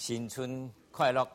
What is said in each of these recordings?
新春快乐！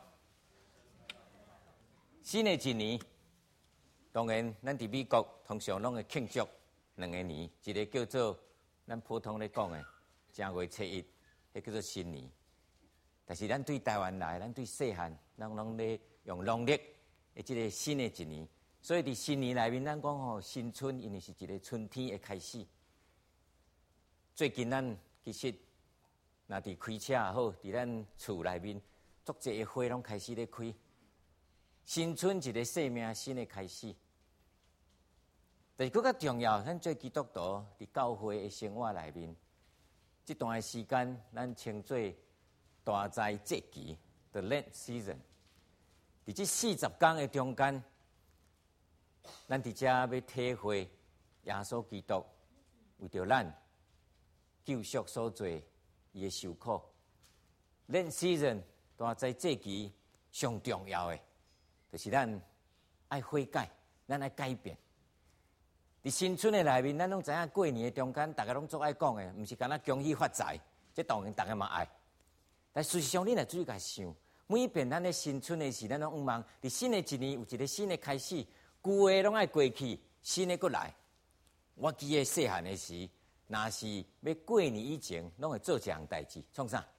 新的一年，当然，咱伫美国通常拢会庆祝2个年，一个叫做咱普通咧讲的正月初一，迄叫做新年。但是咱对台湾来，咱对细汉，咱拢咧用农历的即个新的一年。所以伫新年内面，咱讲吼新春，因为是一个春天的开始。最近咱其实若伫开车也好，伫咱厝内面，足济的花拢开始咧开。新春一个生命新的开始。但是更较重要，咱做基督徒伫教会的生活内面，这段的时间，咱称作大灾节期 （the Lent season）。伫这40天的中间，咱伫遮要体会耶稣基督为着咱救赎所做伊的受苦。Lent season 大灾节期上重要的，就是咱爱悔改，咱爱改变。伫新春的内面，咱拢知影过年的中间，大家拢足爱讲的，毋是干那恭喜发财，这当然大家嘛爱。但事实上，你若注意甲想，每一遍咱咧新春的时，咱拢望伫新的一年有一个新的开始，旧的拢爱过去，新的过来。我记得细汉的时，若是要过年以前，拢会做一项代志，创啥？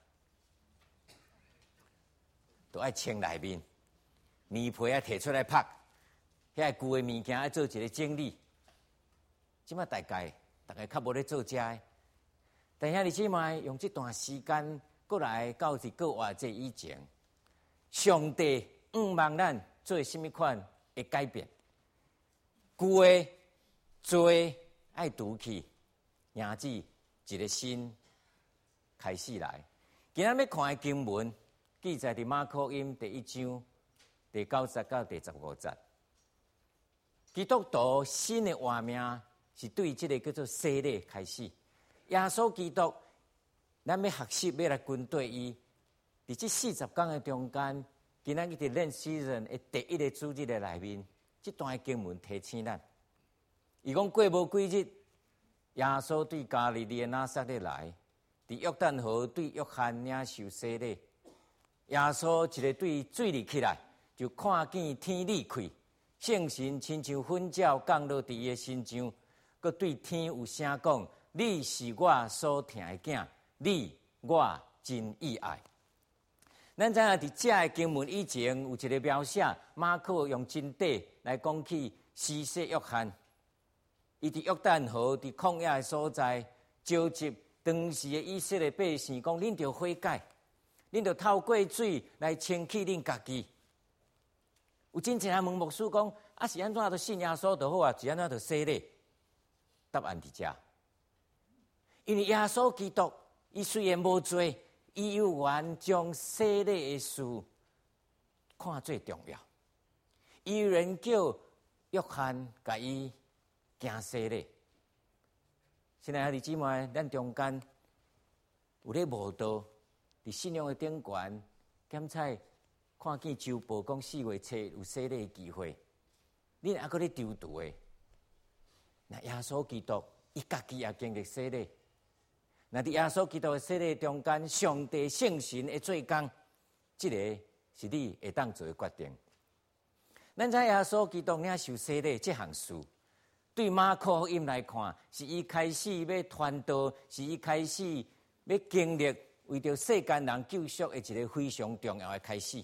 都爱清内面，年皮啊摕出来拍，遐旧的物件爱做一个整理。即摆大家较无咧做遮的，但兄弟姊妹用这段时间过来到一个活节以前，上帝望咱做甚物款的改变？旧的做爱除去，迎接一个新开始来。今仔要看的经文，记载伫马可福音第1章第90到第15节。基督徒新的活命是对这个叫做洗礼开始。耶稣基督，咱要学习要来跟对伊，伫这40天的中间，今仔日伫Lent season的第一个主日的内面，这段的经文提醒咱。伊讲过无几日，耶稣对加利利的拿撒勒来，伫约旦河对约翰领受洗礼。耶稣一个对水里起来，就看见天裂开，圣神亲像粉鸟降落伫伊的身上。佮对天有声讲：你是我所疼的囝，你我真意爱。咱知影伫遮的经文以前有一个描写，马可用真底来讲起施洗约翰。伊伫约旦河伫旷野的所在，召集当时的以色列百姓，讲：恁着悔改，恁着透过水来清气恁家己。有真侪人问牧师讲：啊是安怎着信耶稣就好啊？是安怎着洗礼？答案伫遮，因为耶稣基督，伊虽然无罪，伊有缘将洗礼的事看最重要。伊有人叫约翰甲伊行洗礼。现在兄弟姊妹，咱中间有咧无道，伫信仰的顶悬，检采看见周报讲4月初有洗礼的机会，恁还阁咧丢毒的。那耶稣基督，伊家己也经历洗礼。那伫耶稣基督的洗礼中间，上帝圣神的做工，这个是你会当做的决定。咱知耶稣基督领受洗礼这项事，对马可福音来看，是伊开始要传道，是伊开始要经历为着世间人救赎的一个非常重要的开始。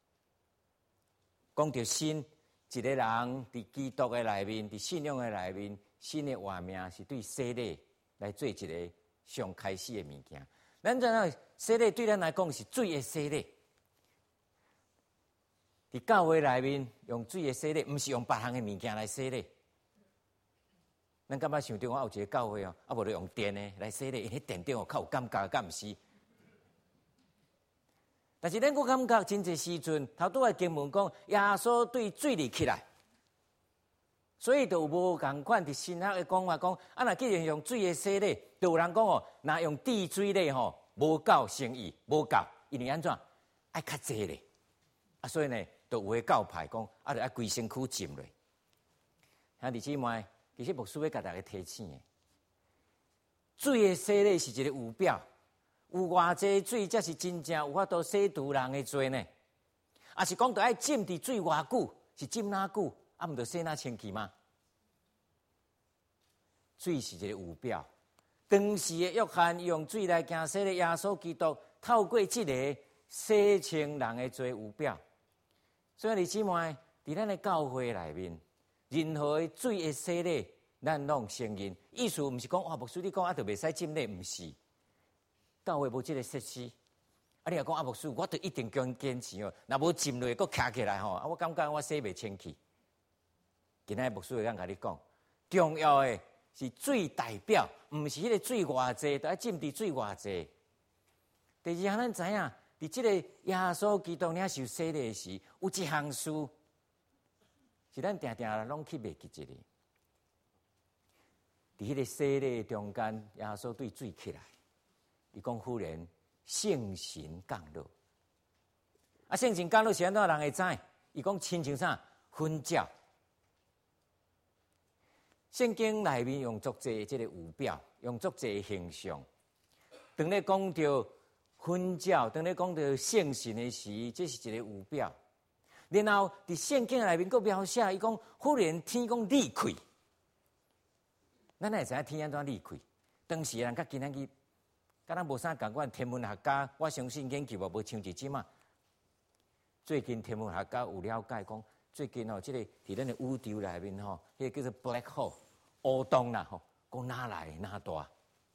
讲到新，一个人伫基督的内面，伫信仰的内面。新的活命是对洗礼来做一个上开始的物件。咱知影洗礼对咱来讲是水的洗礼。伫教会内面用水的洗礼，毋是用别项的物件来洗礼。咱感觉想到我有一个教会哦，啊无就用电的来洗礼，因为电顶哦较有感觉，敢毋是？但是咱个感觉真侪时阵，头拄的经文讲耶稣对水里起来。所以就有无共款伫新学的讲法讲，啊，若既然用水的洗礼，就有人讲哦，若用地水咧吼，无够诚意，无够，因为安怎爱较济咧，啊，所以呢，就有个教派讲，啊，就爱规身躯浸落。兄弟姊妹，其实牧师要甲大家提醒的，水的洗礼是一个有表， 有偌济水才是真正有法度洗除人的罪呢？啊，是讲着爱浸伫水偌久，是浸哪久，啊，毋着洗哪清气吗？水是一个有表，当时的约翰用水来行洗的耶稣基督，透过这个洗清人的罪有表。所以你姊妹，伫咱的教会内面，任何的水的洗礼，咱拢承认。意思毋是讲哇，牧师你讲啊，就袂使浸礼，毋是。教会无这个设施，啊，你若讲啊，牧师，我就一定坚持哦。若无浸落，佫徛起来吼，啊，我感觉我洗袂清气。今仔牧师会当甲你讲，重要的是水代表，毋是迄个水偌济，都要浸伫水偌济。第二项，咱知影，伫即个耶稣基督领受洗礼时，有一项事是咱定定拢去袂记一个。伫迄个洗礼中间，耶稣对水起来。伊讲忽然圣神降落，啊，圣神降落是安怎人会知？伊讲亲像啥？熏照。圣经内面用足济即个有表，用足济形象。当咧讲到熏照，当咧讲到圣神的时，这是一个有表。然后伫圣经内面佫描写，伊讲忽然天讲裂开，咱会知影天安怎裂开？当时人甲今仔日。敢若无啥共款，天文学家，我相信研究无像即嘛。最近天文学家有了解讲，最近哦，即个伫咱的宇宙内面吼，迄个叫做 black hole 黑洞啦吼，讲哪来哪大？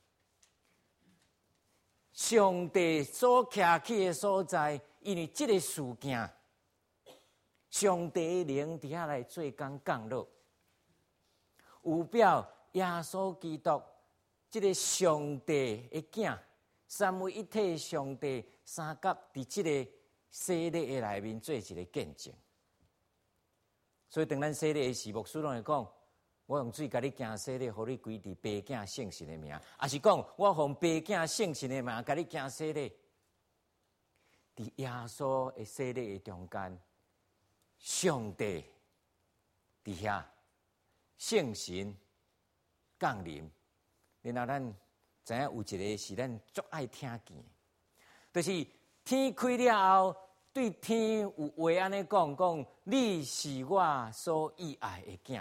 上帝所徛起的所在，因为即个事件，上帝灵伫遐来做工降落，有表耶稣基督。即个上帝的囝，三位一体上帝三角伫即个洗礼的内面做一个见证。所以当咱洗礼的时，牧师拢会讲，我用水甲你行洗礼，互你归伫爸囝圣神的名；也是讲我奉爸囝圣神的名甲你行洗礼。伫耶稣的洗礼的中间，上帝伫遐，圣神降临。然后咱知影有一个是咱足爱听见，就是天开了后，对天有话安尼讲，你是我所喜爱的囝。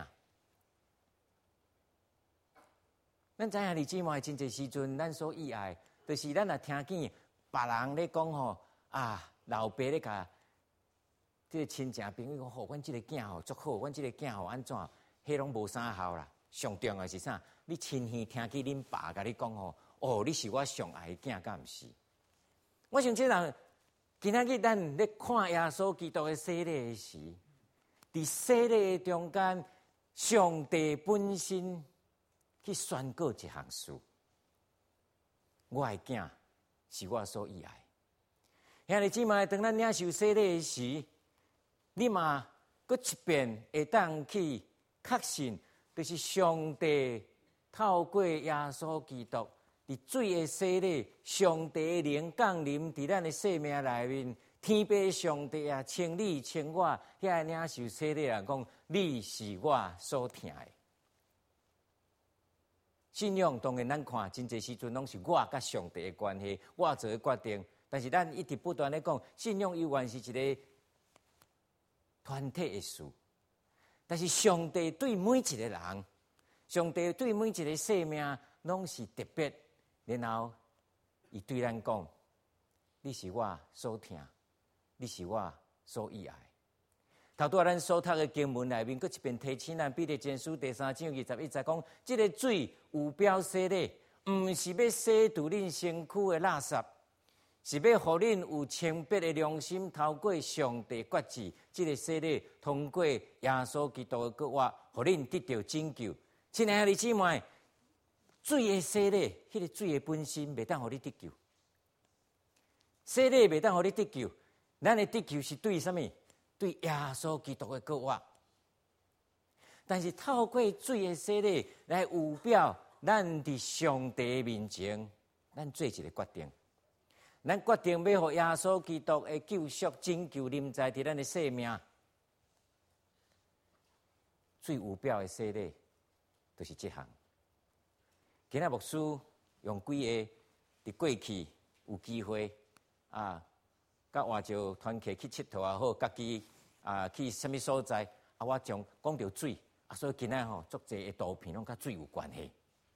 咱知影你姊妹真侪时阵，咱所喜爱，就是咱若听见别人咧讲吼啊，老爸咧甲即个亲戚朋友讲，吼，阮即个囝吼足好，阮即个囝吼安怎，迄拢无啥效啦。上重要是啥？你亲耳听见恁爸甲你讲吼，哦，你是我上爱的囝，敢毋是？我想这人今仔日咱咧看耶稣基督的洗礼的时，伫洗礼的中间，上帝本身去宣告一项事：我的囝是我所喜爱。兄弟姊妹，当咱领受洗礼的时，你嘛搁一遍会当去确信。就是上帝透过耶稣基督伫水的洗礼，上帝的灵降临伫咱的生命内面。天父上帝啊，请你，请我，遐领受洗礼人讲，你是我所听的。信仰当然咱看真侪时阵拢是我甲上帝的关系，我做的决定。但是咱一直不断咧讲，信仰永远是一个团体的事。但是上帝对每一个人，上帝对每一个生命，拢是特别。然后，伊对咱讲：“你是我所听，你是我所喜爱。”头拄仔咱所读的经文内面，搁一遍提醒咱彼得前书第3章21节讲：这个水有表洗礼，毋是要洗除恁身躯的垃圾。是要互恁有清白的良心，透过上帝决志，这个洗礼通过耶稣基督的国话，互恁得到拯救。亲爱的姊妹，水的洗礼，迄个水的本身袂当互你得救，洗礼袂当互你得救。咱的得救是对什么？对耶稣基督的国话。但是透过水的洗礼来有表，咱伫上帝面前，咱做一个决定。咱决定要互耶稣基督的救赎拯救临在伫咱的生命，最有表的洗礼，就是这项。今仔牧师用几个伫过去有机会甲外州团契去佚佗也好，家己去什么所在我讲到水所以今仔足侪的图片拢甲水有关系。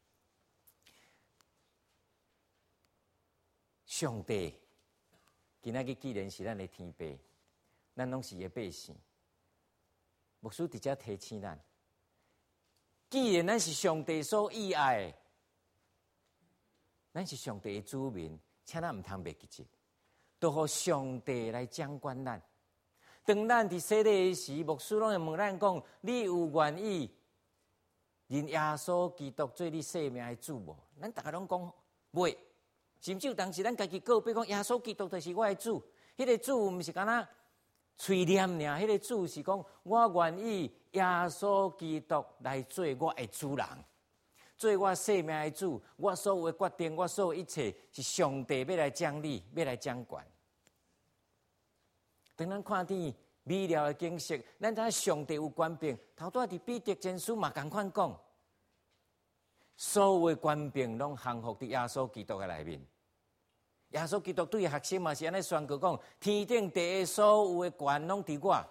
上帝今仔日既然是咱的天父，咱拢是伊的百姓。牧师伫遮提醒咱，既然咱是上帝所喜爱的，咱是上帝的子民，请咱毋通袂记节，都互上帝来掌管咱。当咱伫洗礼时，牧师拢会问咱讲：你有愿意认耶稣基督做你生命的主无？咱大家拢讲袂。甚至有当时咱家己告别讲耶稣基督就是我的主，迄个主毋是干那嘴念尔，迄个主是讲我愿意耶稣基督来做我的主人，做我生命的主。我所有的决定，我所有一切是上帝要来掌理，要来掌管。当咱看见美妙的景色，咱知影上帝有权柄。头拄伫彼得前书嘛同款讲。所有的权柄拢降服伫耶稣基督的内面。耶稣基督对学生嘛是安尼宣告讲：天顶地下所有的权拢伫我。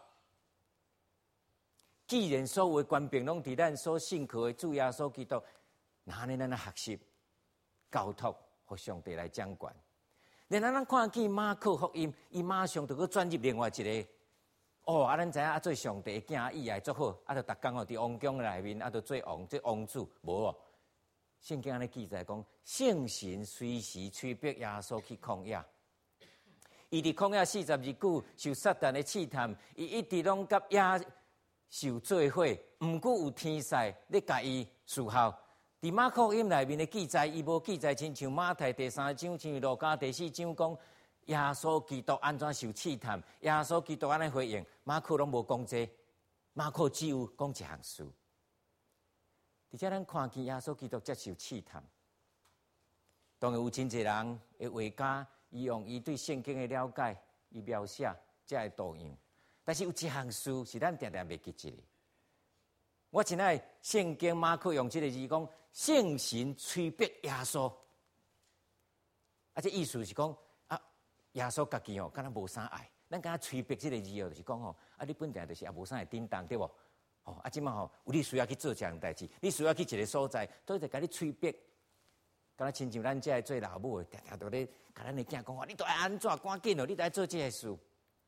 既然所有的权柄拢伫咱所信靠的主耶稣基督，那安尼咱学习交托，互上帝来掌管。然后咱看见马可福音，伊马上就去转入另外一个。咱知影做上帝的囝以来足好，就逐工伫王宫内面，就做王，做王子，无。圣经安尼记载讲，圣神随时催逼耶稣去旷野。伊伫旷野40日久，受撒旦的试探，伊一直拢甲野兽做伙，毋过有天使咧甲伊侍候。伫马可福音内面的记载，伊无记载亲像马太第3章、像路加第4章讲耶稣基督安怎受试探，耶稣基督安尼回应。马可拢无讲这，马可只有讲一项事。而且咱看见耶稣基督接受试探，当然有真侪人的画家，伊用伊对圣经的了解，伊描写才会多样。但是有一项事是咱常常袂记起的。我真爱圣经马可用这个字讲，圣神催逼耶稣，这意思是讲耶稣家己敢若无啥爱，咱敢若催逼这个字就是讲你本来就是也无啥会叮当，对无？即马有你需要去做这样代志，你需要去一个所在，都在甲你催逼。敢若亲像咱这做老母的，常常都咧甲咱的囝讲你都爱安怎赶紧你都爱做这个事。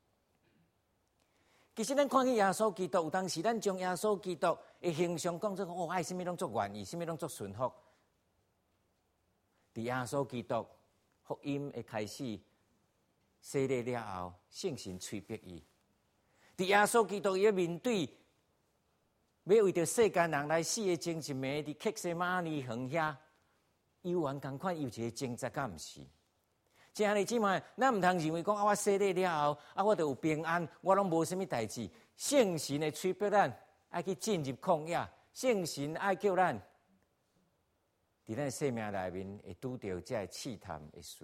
其实咱看见耶稣基督，有当时咱将耶稣基督的形象讲做爱什么拢做愿意，什么拢做顺服。伫耶稣基督福音的开始洗礼了后，圣神催逼伊。伫耶稣基督伊面对。要为着世间人来死的精神迷，伫克西马尼园遐，犹原同款有一个挣扎，敢毋是？即安尼姊妹，咱毋通认为讲我洗礼了后，我就有平安，我拢无啥物代志。圣神的催逼咱爱去进入旷野，圣神爱叫咱伫咱生命内面会拄着这试探的事。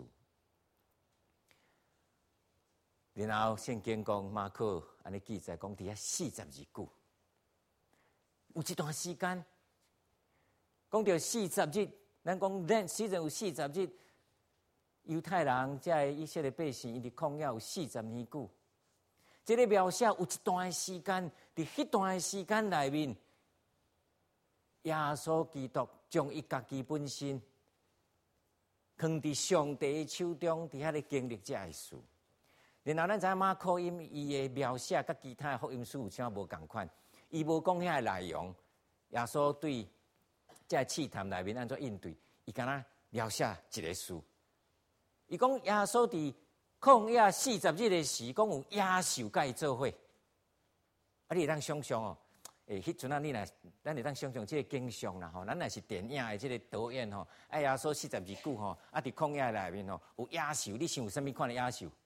然后圣经讲马可安尼记载讲，伫遐40日久。有一段时间，讲到40日，咱讲虽然有40日，犹太人即个以色列百姓，伊伫旷野有40年久。这个描写有一段时间，伫迄段时间内面，耶稣基督将伊家己本身放伫上帝的手中，伫遐咧经历这个事。然后咱知影马可音伊的描写，甲其他的福音书有啥无共款。伊无讲遐个内容，耶稣对这个试探内面安怎应对？伊敢若描写一个事。伊讲耶稣伫旷野40日的时，讲有野兽甲伊做伙。你会当想象迄阵你若咱会当想象这个景象啦咱若是电影的这个导演耶稣40日久伫旷野内面有野兽，你想有啥物款的野兽？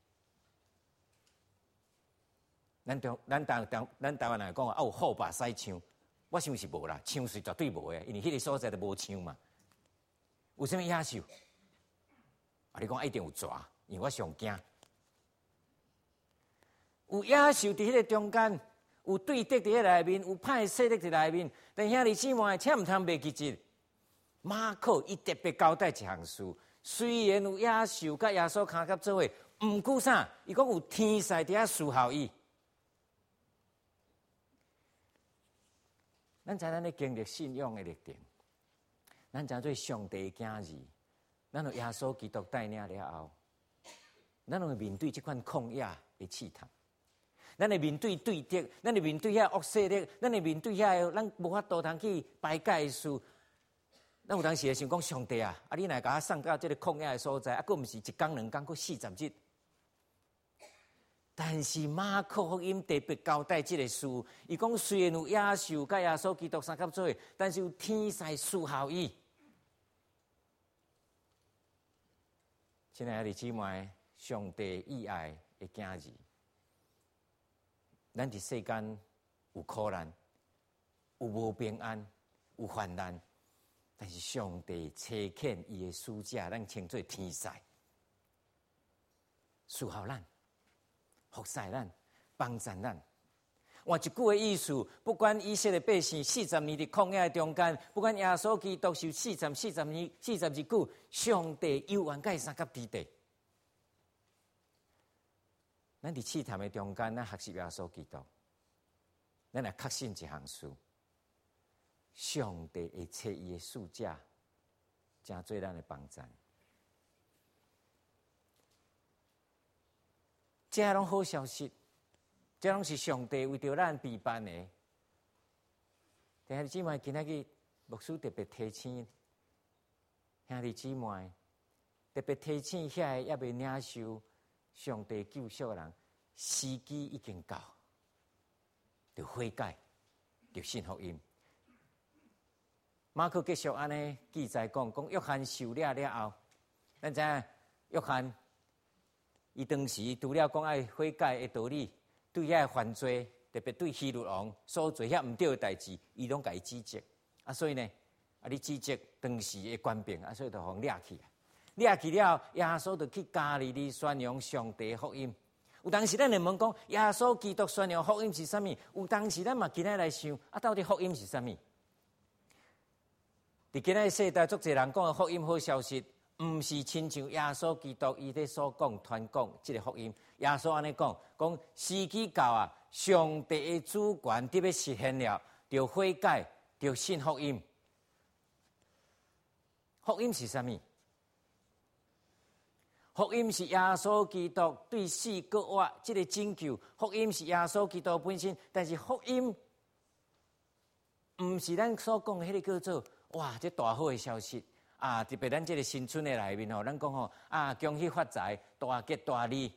咱台湾人讲有虎豹狮象，我想是无啦，象是绝对无的，因为迄个所在就无象嘛。有啥物野兽？你讲一定有蛇，因为我上惊。有野兽伫迄个中间，有对敌伫迄内面，有歹势力伫内面。但兄弟姊妹，请毋通袂记住，马可伊特别交代一项事， 虽然有野兽甲耶稣相合做伙，毋过啥？伊讲有天使伫遐侍候伊。咱知咱咧经历信仰的历程，咱知做上帝的囝儿，咱有耶稣基督带领了后，咱会面对这款旷野的试探，咱会面对对敌，咱会面对遐恶势力，咱会面对遐咱无法度通去排解的事。咱有当时会想讲，上帝啊，你若甲我送到这个旷野的所在，佫毋是一工两工，佫40日。但是马可福音特别交代这个事，伊讲虽然有野兽甲耶稣基督相合做伙，但是有天使侍候伊。亲爱的姊妹，上帝意爱的囝儿，咱伫世间有苦难，有无平安，有患难。但是上帝差遣伊的使者，咱称作天使，侍候咱、服侍咱、帮助咱。换一句的意思，不管以色列百姓40年伫旷野中间，不管耶稣基督受40年、40日久，上帝犹原甲伊三甲伫地。咱伫试探的中间，咱学习耶稣基督，咱来确信一项事。上帝会找伊的使者，真做咱的帮助。这拢好消息，这拢是上帝为着咱备办的。兄弟姊妹，今仔日牧师特别提醒兄弟姊妹，特别提醒遐个也未领受上帝救赎的人，时机已经到，就悔改，就信福音。马可继续安尼记载讲约翰受了后，咱知影约翰伊当时除了讲爱悔改的道理，对遐犯罪，特别对希律王所做遐毋对的代志，伊拢甲伊指责。所以呢，你指责当时的官兵，所以就互掠去。掠去了后，耶稣就去加利利宣扬上帝的福音。有当时咱会问讲，耶稣基督宣扬福音是啥物？有当时咱嘛今仔来想，到底福音是啥物？伫今仔世代，足侪人讲的福音好消息，毋是亲像耶稣基督伊咧所讲传讲即个福音。耶稣安尼讲时机到啊，上帝的主权得要实现了，就悔改，就信福音。福音是啥物？福音是耶稣基督对死搁活即个拯救，福音是耶稣基督本身。但是福音毋是咱所讲的迄个叫做哇，这大好的消息啊！特别咱这个新春的内面吼，咱讲吼啊，恭喜发财，大吉大利。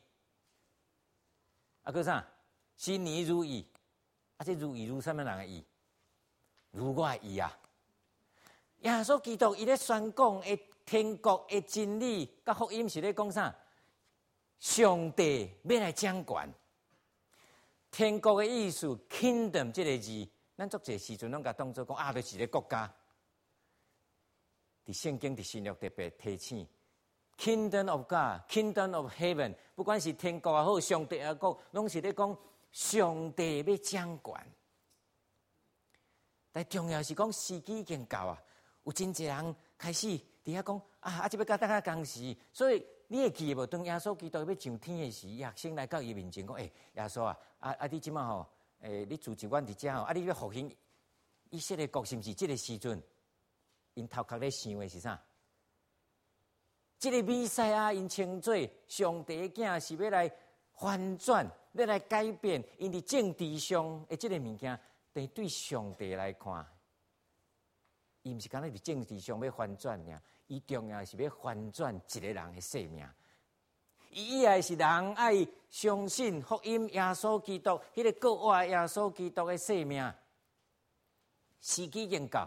个啥？新年如意。这如意如什么人的意？如我的意啊！耶稣基督伊咧宣讲的天国的真理，甲福音是咧讲啥？上帝要来掌权。天国的意思 ，kingdom 这个字，咱足侪时阵拢甲当作讲就是个国家。伫圣经伫新约特别提醒 ，Kingdom of God、Kingdom of Heaven， 不管是天国也好，上帝也好，拢是咧讲上帝要掌权。但重要是讲时机已经到啊，有真侪人开始伫遐讲这要甲大家共时，所以你会记无？当耶稣基督要上天的时，学生来到伊面前讲：耶稣啊，你即马吼，你住一阮伫遮吼，你要复兴以色列国，是毋是即个时阵？因头壳咧想的是啥？这个弥赛亚因称作上帝的囝，是要来翻转，要来改变因伫政治上的这个物件。但对上帝来看，伊毋是讲咧伫政治上要翻转尔，伊重要是要翻转一个人的生命。伊以来是人爱相信福音，耶稣基督迄个国活耶稣基督的生命，时机已经到。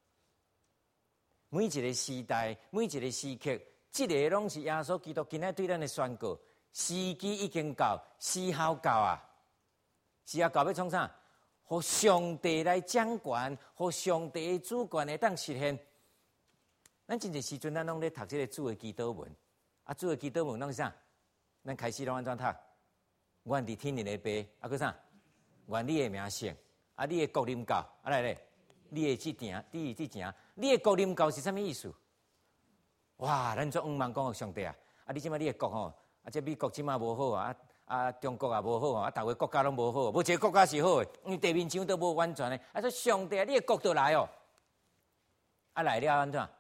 每一个时代，每一个时刻，这个拢是耶稣基督今仔对咱的宣告。时机已经到，时候到啊！时候到要创啥？互上帝来掌权，互上帝的主权会当实现。咱真侪时阵，咱拢咧读这个主的祈祷文，主的祈祷文拢是啥？咱开始拢安怎读？愿伫天灵的爸，个啥？愿你的名圣，你的国临到，来咧。你的这件，你的国临到是啥物意思？ 哇！咱做忙讲上帝啊！你即摆你的国吼，这美国即摆无好啊，中国也无好啊，逐个国家拢无好，无一个国家是好的，因为地面上都无完全的。说上帝啊，你的国都来哦，来了安怎？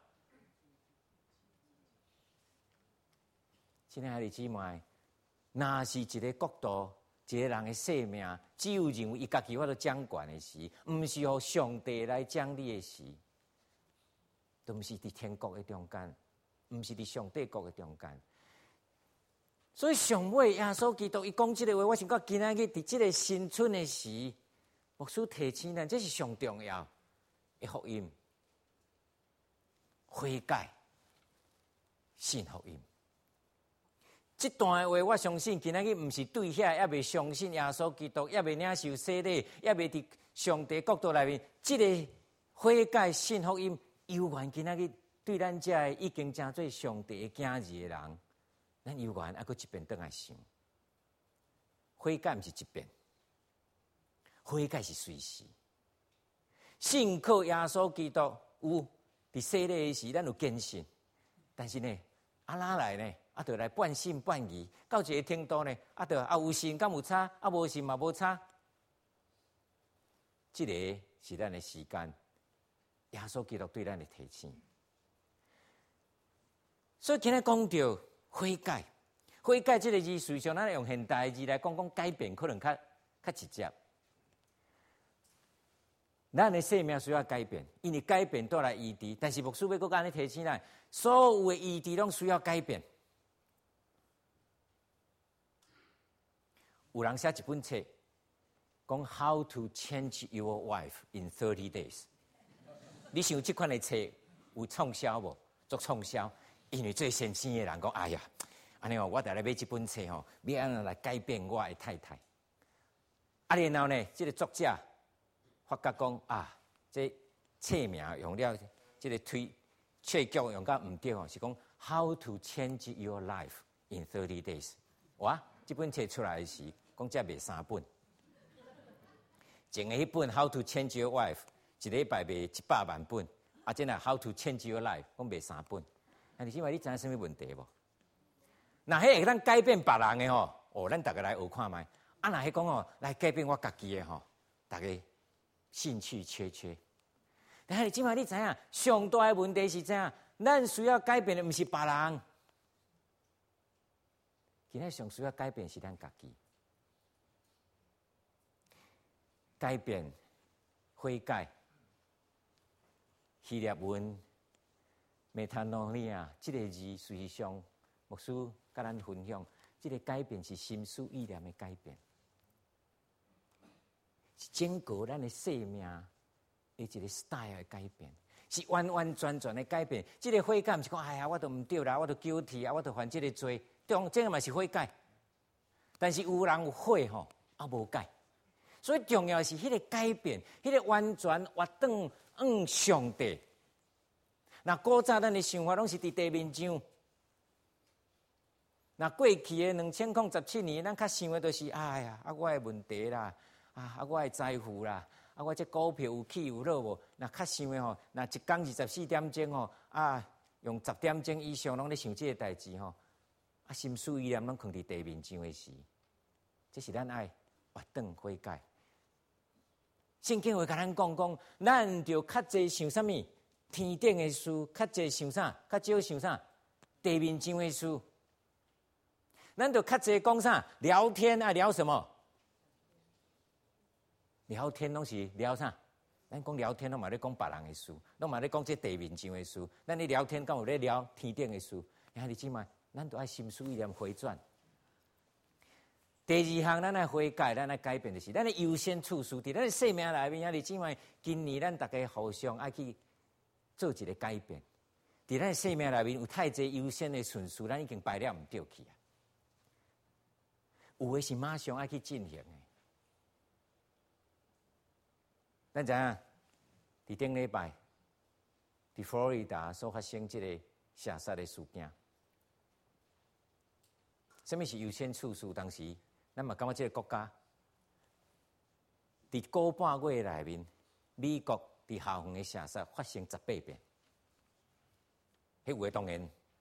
亲爱的姊妹，若是一个国度、一个人的性命，只有认为伊家己法度掌权的时，毋是由上帝来掌理的时，都毋是伫天国的中间，毋是伫上帝国的中间。所以上尾耶稣基督伊讲即个话，我想讲今仔日伫即个新春的时，牧师提醒咱，这是上重要的福音，悔改、信福音。这段的话，我相信今仔日毋是对遐也未相信耶稣基督，也未领受洗礼，也未伫上帝国度内面，这个悔改信福音，犹原今仔日对咱这已经成做上帝的囝儿的人，咱犹原还佫一遍倒来想，悔改毋是一遍，悔改是随时。信靠耶稣基督有伫洗礼的时，咱有坚信，但是呢，哪来呢？就来半信半疑，到一个程度呢，有信敢有差，无信嘛无差。这个是咱的时间，耶稣基督对咱的提醒。所以今日讲到悔改，悔改这个字，实际上咱用现代字来讲改变，可能较直接。咱的生命需要改变，因为改变带来医治，但是牧师要搁安尼提醒咱，所有的医治拢需要改变。有人写一本册，讲 How to change your life in 30 days。你想这款的册有畅销无？做畅销，因为最先生的人讲，哎呀，安尼哦，我得来买这本册吼，要安怎来改变我的太太。然后呢，这个作者发觉讲这册名用了这个推册局用到唔对哦，是讲 How to change your life in 30 days。哇，这本册出来的时，讲才卖3本。前个迄本 How to change your life， 一礼拜卖100万本，这若 How to change your life， 讲卖3本。你因为你知影什么问题无？那迄个咱改变别人的吼，咱大家来学看卖。那迄讲来改变我家己的吼，大家兴趣缺缺。但是今晚你知影，上大的问题是怎样？咱需要改变的不是别人，今仔上需要改变是咱家己。改变、悔改、希腊文 metanoia 这个字，实际上牧师甲咱分享，这个改变是心思意念的改变，是整个咱的生命的一个 style 的改变，是完完全全的改变。这个悔改不是讲，哎呀，我都唔对啦，我都guilty啊，我都犯这个罪，这个嘛是悔改。但是有人有悔吼，无改。所以重要是迄个改变，迄个完全活转上帝。那古早咱的想法拢是伫地面上。那过去的2017年，咱较想的都是，哎呀，我的问题啦，我的财富啦，我这股票有起有落无？那较想的吼，那一天24点钟吼，用10点钟以上拢咧想这个代志吼，心思意念拢放伫地面上的时，这是咱爱活转悔改。圣经会甲咱讲，咱就较济想啥物？天顶的事，较济想啥？较少想啥？地面上的事。咱就较济讲啥？聊天聊什么？聊天拢是聊啥？咱讲聊天，拢嘛咧讲别人的事，拢嘛咧讲这地面上的事。咱咧聊天，敢有咧聊天顶的事？兄弟姊妹，咱都爱心思意念回转。第二项，咱来悔改，咱来改变的是，咱的优先次序。伫咱的生命内面，兄弟姊妹，今年咱大家互相爱去做一个改变。伫咱的生命内面有太济优先的顺序，咱已经排了唔对去啊。有的是马上爱去进行的。咱知影，伫顶礼拜，伫佛罗里达所发生这个射杀的事件，什么是优先次序？当时，咱嘛感觉这个国家，伫个半月内面，美国伫校园的射杀发生18遍，迄有的当然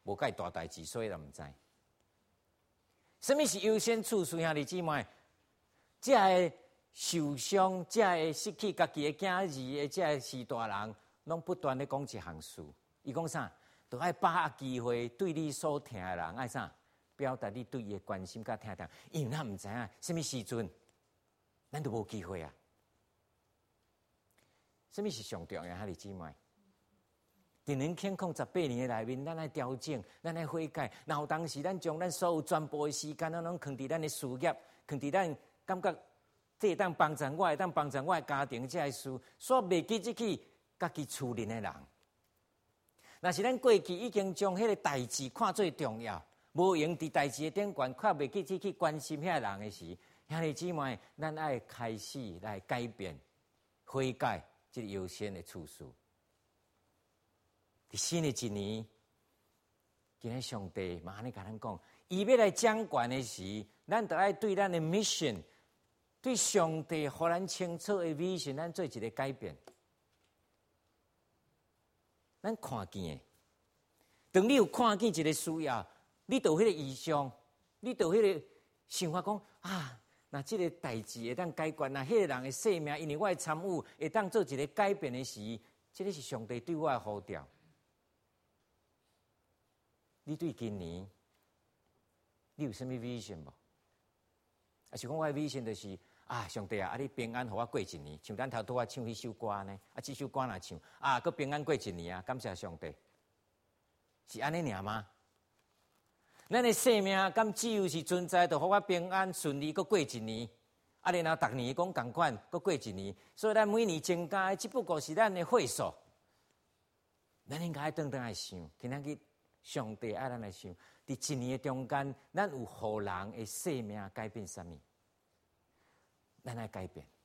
无介大代志，所以就毋知。什么是优先处事，兄弟姊妹？这个受伤，这个失去家己的囝儿的，这个士大人，拢不断的讲一项事。伊讲啥？就爱把握机会，对你所疼的人爱啥？表达你对伊的关心甲疼痛。因为咱毋知影什么时阵，咱都无机会啊。什么是上重要？兄弟姊妹？伫咱健康18年的内面，咱爱调整，咱爱悔改。然后当时咱将咱所有全部的时间，咱拢放伫咱的事业，放伫咱感觉这会当帮助我，会当帮助我的家庭这些事，煞袂记起家己厝邻的人。若是咱过去已经将迄个代志看做重要，无用伫代志的顶悬，却袂记去关心遐人的时，兄弟姊妹，咱爱开始来改变、悔改，这个优先的处事。伫新的一年，今日上帝嘛安尼甲咱讲，伊要来掌权的时，咱就爱对咱的 mission， 对上帝互咱清楚的 vision， 咱做一个改变。咱看见的，当你有看见一个需要，你就有迄个意向，你就有迄个想法讲啊，那这个代志会当解决，那迄个人的生命，因为我的参与会当做一个改变的时，这个是上帝对我的呼召。你对今年，你有什么 vision 无？啊，是讲我的 vision 就是啊，上帝啊，你平安，互我过一年，像咱头拄啊唱迄首歌呢，啊，这首歌若唱啊，佮平安过一年啊，感谢上帝，是安尼尔吗？咱的生命敢只有是存在，就互我平安顺利，佮过一年，啊，然后逐年讲共款，佮过一年，所以咱每年增加的只不过是咱的岁数，咱应该爱顿来想，今仔日上帝爱咱来想，伫一年的中间，咱有互人的生命改变啥物？咱来改变，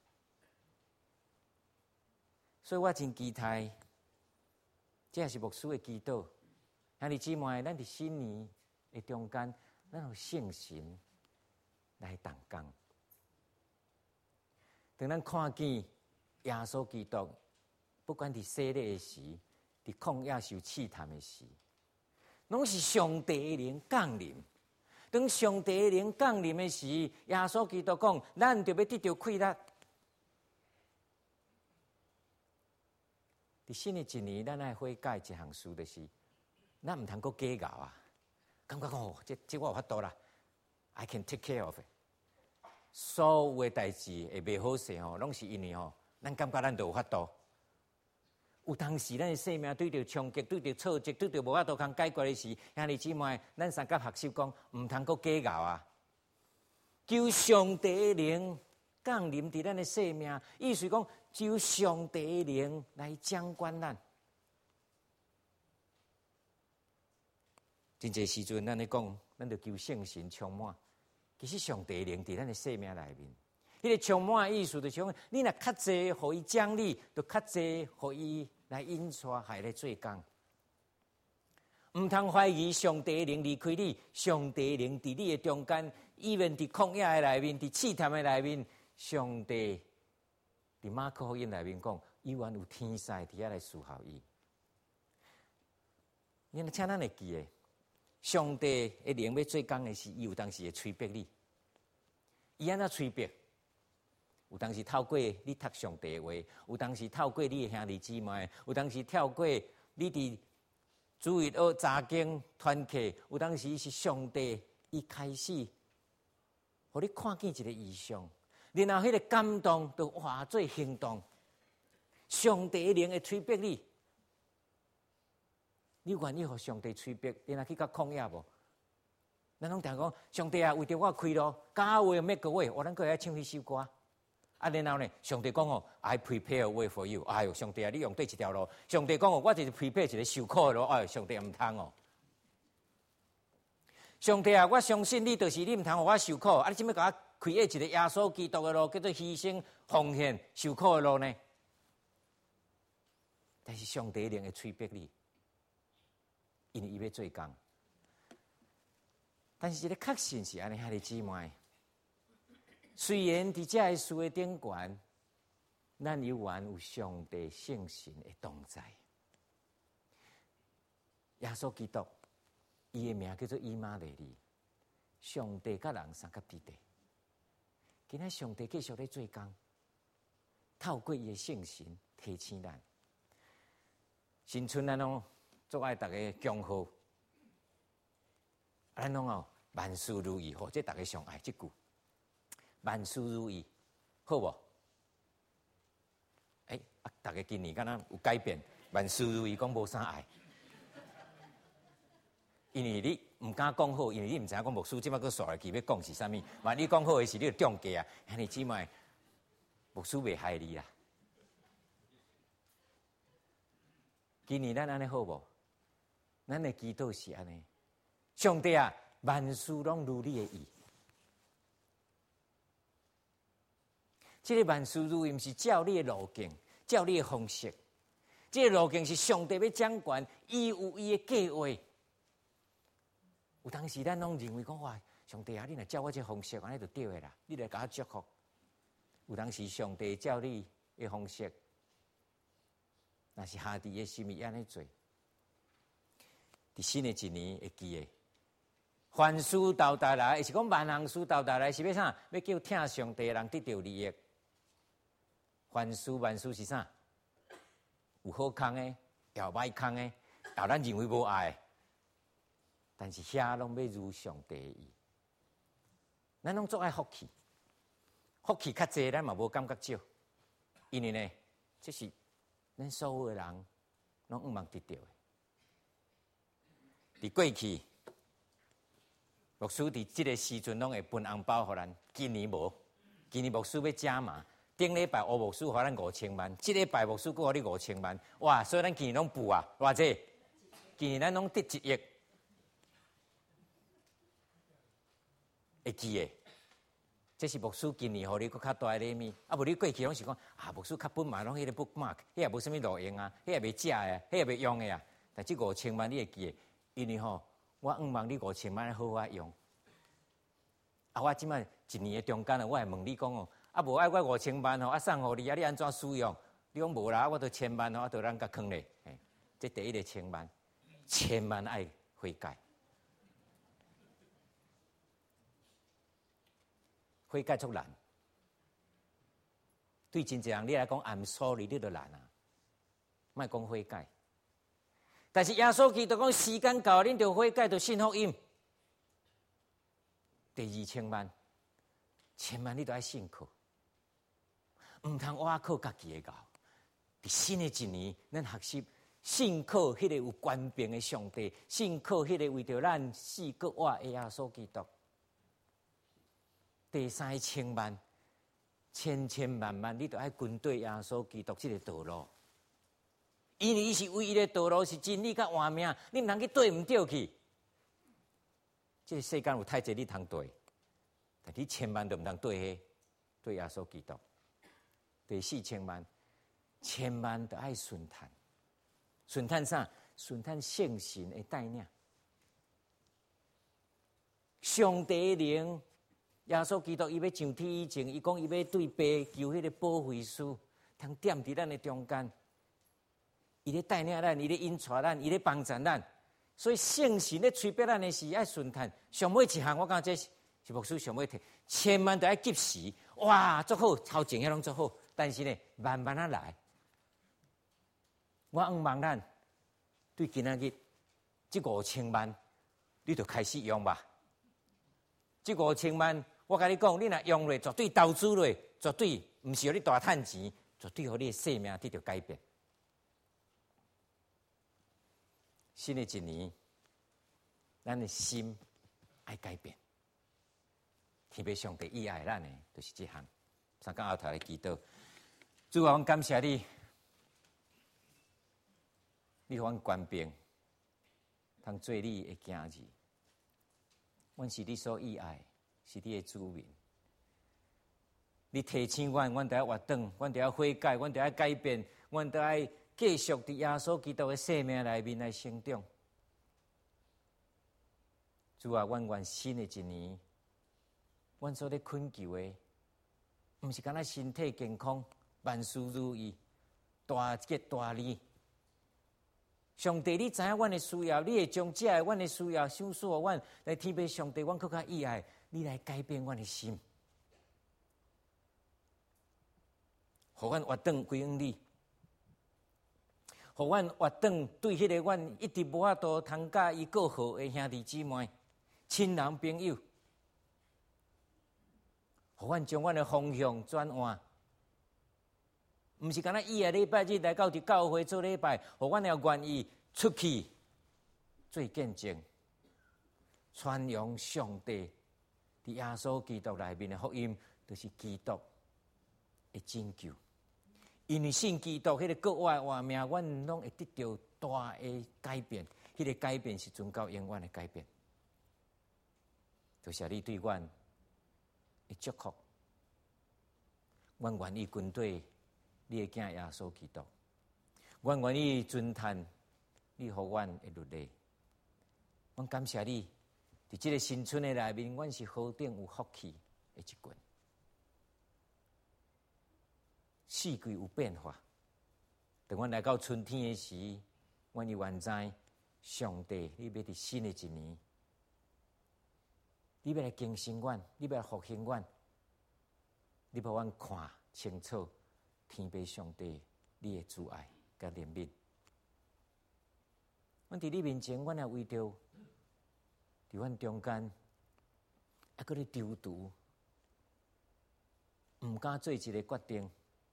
所以我真期待，这也是牧师的祈祷。兄弟姊妹，咱伫新年的中间，咱有圣神来动工。当咱看见耶稣基督，不管伫洗礼的时，伫旷野受试探的时，拢是上帝的灵降临。当上帝的灵降临的时，耶稣基督讲，咱就要得到快乐。伫新的一年，咱爱悔改一项事，就是咱毋通阁计较啊，感觉讲哦，这我有法度啦 ，I can take care of it。所有的代志会袂好势吼，拢是因为吼，咱感觉咱就有法度。有当时咱的生命对着冲击、对着挫折、对着无法度通解决的时，兄弟姊妹，咱三甲学习讲，毋通阁计较啊！求上帝的灵降临伫咱的生命，意思讲，求上帝的灵来掌管咱。真侪时阵，咱咧讲，咱就求圣神充满。其实上帝的灵伫咱的生命内面。迄个充满的意思就是讲，你若较济，互伊奖励，就较济，互伊来引带，害咧做工。毋通怀疑上帝的灵离开你，上帝的灵伫你的中间，伊面伫旷野的内面，伫试探的内面，上帝伫马可福音内面讲，伊原有天使伫遐来侍候伊。你请咱会记诶，上帝的灵要做工的时，伊有当时会催逼你，伊安怎催逼？有当时透过你读上帝的话，有当时透过你的兄弟姊妹，有当时透过你伫主日学查经团契，有当时是上帝伊开始，互你看见一个异象，然后迄个感动就化作行动。上帝的灵会催逼你，你愿意互上帝催逼，然后去甲旷野无？咱拢常讲，上帝啊，为着我开路，教会每个月，咱个会唱迄首歌。啊，然后呢，上帝讲哦 ，I prepare a way for you。哎呦，上帝啊，你用对一条路。上帝讲哦，我就是 prepare 一个受苦的路。哎，上帝唔通哦。上帝啊，我相信你，就是你唔通我受苦。啊，你怎么甲我开一个耶稣基督的路，叫做牺牲、奉献、受苦的路呢？但是上帝灵会催逼你，因为伊要做工。但是一个确信是安尼，兄弟姊妹。虽然伫这个事的顶悬，咱依然有上帝圣神的同在。耶稣基督伊的名叫做以马内利，上帝甲人三角地带。今仔上帝继续咧做工，透过伊的圣神提醒咱。新春咱拢做爱大家恭贺，咱拢哦万事如意，吼，这大家上爱这句，万事如意，好无？大家今年敢若有改变，万事如意讲无啥爱，因为你毋敢讲好，因为你毋知影讲牧师即摆佫刷来去要讲是啥物，万一讲好的是你就中计啊！安尼姊妹，牧师袂害你啦。今年咱安尼好无？咱的祈祷是安尼，上帝啊，万事拢如你的意。这个万事如意，毋是照你的路径，照你的方式。这个路径是上帝要掌管，伊有伊的计划。有当时咱拢认为讲哇，上帝啊，你若照我这方式，安尼就对的啦，你来甲我祝福。有当时上帝照你的方式，若是下伫的心意安尼做，伫新的一年会记的。凡事斗大来，是讲万行事斗大来，是要啥？要叫听上帝的人得到利益。凡事万事是啥？有好康的，也有歹康的，也有咱认为无爱的。但是遐拢要如上帝的意，咱拢做爱福气，福气较济，咱嘛无感觉少，因为呢，这是咱所有的人拢毋茫得到的。伫过去，牧师伫即个时阵拢会分红包互咱，今年无，今年牧师要加码。顶礼拜乌牧师互咱5000万，即礼拜牧师佫互你5000万，哇！所以咱今年拢补啊，偌济？今年咱拢得1亿，会记诶。这是牧师今年互你佫较大诶礼物，啊无你过去拢是讲啊，牧师较本嘛，拢迄个 bookmark， 迄也无啥物路用啊，迄也袂食诶，迄也袂用诶啊。但即5000万你会记诶，因为吼，我望你5000万好好用。啊，我即摆一年诶中间啊，我会问你讲哦。啊，无爱我5000万吼，啊送互你啊，你安怎使用？你讲无啦，我都1000万吼，啊，都咱甲囥咧。这第一个1000万，1000万爱悔改，悔改足难。对真侪人你来讲 ，I'm sorry， 你就难啊，莫讲悔改。但是耶稣基督讲时间到，恁就悔改，就信福音。第2000万，1000万你都爱信靠。毋通我靠家己的教，伫新的一年，咱学习信靠迄个有权柄的上帝，信靠迄个为着咱死搁活的耶稣基督。第3000万，千万万，你都爱跟对耶稣基督这个道路，因为伊是唯一的道路，是真理甲活命，你毋通去对毋对去。这个世间有太侪你通对，但你千万都毋通对对耶稣基督。第4000万，1000万都爱顺探，顺探啥？顺探圣神的带领，上帝的灵，耶稣基督伊要上天以前，伊讲伊要对爸求迄个保惠师，通踮伫咱的中间，伊咧带领咱，伊咧引带咱，伊咧帮助咱，所以圣神咧催逼咱的是爱顺探。上尾一项，我讲这是牧师上尾提，1000万都爱及时，哇，足好，头前遐拢足好。但是呢，慢慢啊来。我望咱对今仔日这5000万，你就开始用吧。这5000万，我甲你讲，你若用咧，绝对投资咧，绝对毋是互你大趁钱，绝对互你的生命得到改变。新的一年，咱的心爱改变。天父上帝意爱咱的，就是这项。三讲后头来祈祷。主啊，阮感谢你，你互阮权柄，通做你的囝儿。阮是你所喜爱，是你的子民。你提醒阮，阮得要活转，阮得要悔改，阮得要改变，阮得要继续伫耶稣基督的生命内面来成长。主啊，阮愿新的一年，阮所咧恳求的，毋是干那身体健康。万事如意，大吉大利， 上帝，你知影阮的需要，你会将这阮的需要赏赐互阮，来天父上帝，阮更较意爱你来改变阮的心，互阮活转归向你，互阮活转对迄个阮一直无法度通甲伊过好的兄弟姊妹、亲人朋友，互阮将阮的方向转换。毋是干那伊个礼拜日来到伫教会做礼拜，互阮也愿意出去做见证，传扬上帝伫耶稣基督内面的福音，就是基督的拯救。因为信基督迄个国外活命，阮拢会得到大的改变。迄个改变是存到永远的改变。就是你对阮的祝福，阮愿意跟对你的囝耶稣基督，阮愿意遵趁你互阮的律例。阮感谢你，伫这个新春的内面，阮是何等有福气的一群。四季有变化，等阮来到春天的时，阮就原知上帝，你要伫新的一年，你要来更新阮，你要来复兴阮，你要阮看清楚天父上帝你的慈爱甲怜悯。阮伫你面前，阮也为着伫阮中间，还搁咧丢毒，毋敢做一个决定。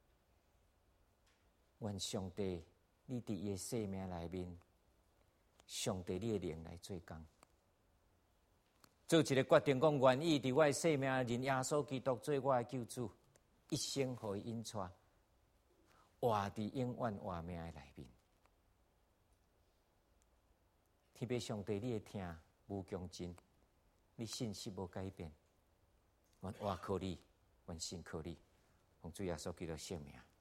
愿上帝，你伫伊的生命内面，上帝你的灵来做工，做一个决定，讲愿意伫我的生命认耶稣基督做我的救主，一生互伊引带，活伫永远活命的内面。天父上帝，你的听无穷尽，你信息无改变，阮活靠你，阮信靠你，奉主耶稣基督圣名。